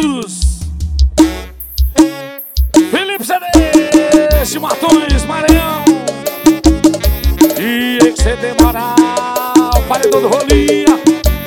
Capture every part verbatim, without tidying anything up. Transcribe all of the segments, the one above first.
Santos, Felipe C D, de Matões, Maranhão, e X C D Moral, paredão do Rolinha.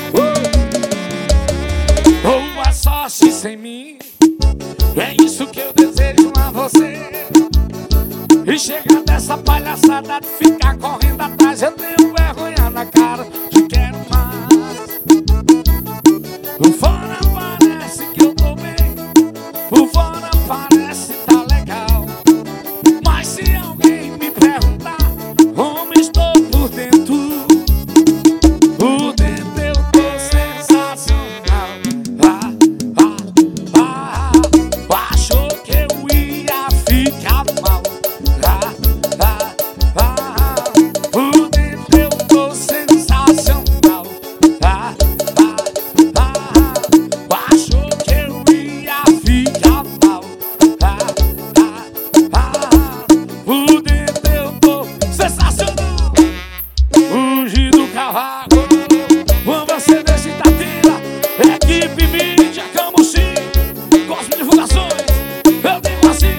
Boa sorte sem mim, é isso que eu desejo a você. E chega dessa palhaçada de ficar correndo atrás, eu tenho vergonha na cara de quero mais. Por fora parece que eu tô bem, por fora parece tá legal, mas se alguém me perguntar como estou por dentro, por dentro eu tô sensacional. Ah, ah, ah, achou que eu ia ficar mal. Ah, ah, ah, por dentro eu tô sensacional. Ah, ah, ah, achou que eu ia ficar mal. Ah, ah, ah, por dentro eu tô sensacional. Fugir do cavaco, vamos você desse Itatira, equipe mídia, Camusim, Cosmo Divulgações, eu digo assim.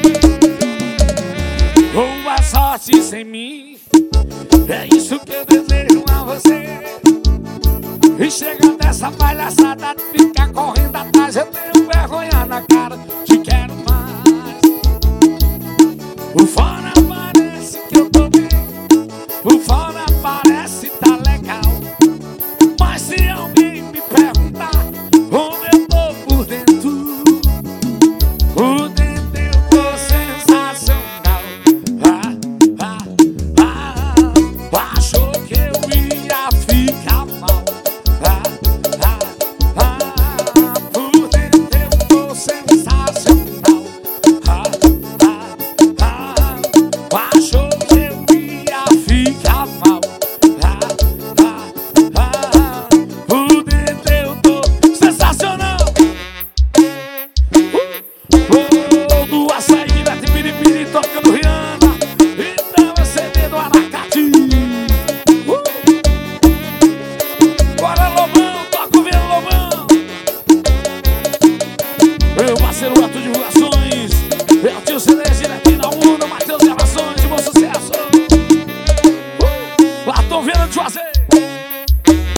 Boa sorte sem mim, é isso que eu desejo a você. E chega dessa palhaçada de ficar correndo atrás, eu tenho vergonha na cara de quero mais. Por fora parece que eu tô bem, por fora parece tá legal, mas se alguém me perguntar como eu tô por dentro, por dentro eu tô sensacional. Ah, ah, ah, achou que eu ia ficar mal. Ah, ah, ah, por dentro eu tô sensacional. Ah, ah, ah, achou que eu ia ficar mal. Ah, ah, ah, por dentro eu tô sensacional. Uh, do açaí direto de Piripiri, tocando Rihanna, então é C D do Aracati. Uh, bora Lobão, toca o Vendo Lobão. Meu parceiro Ato Divulgações, é o tio C D direto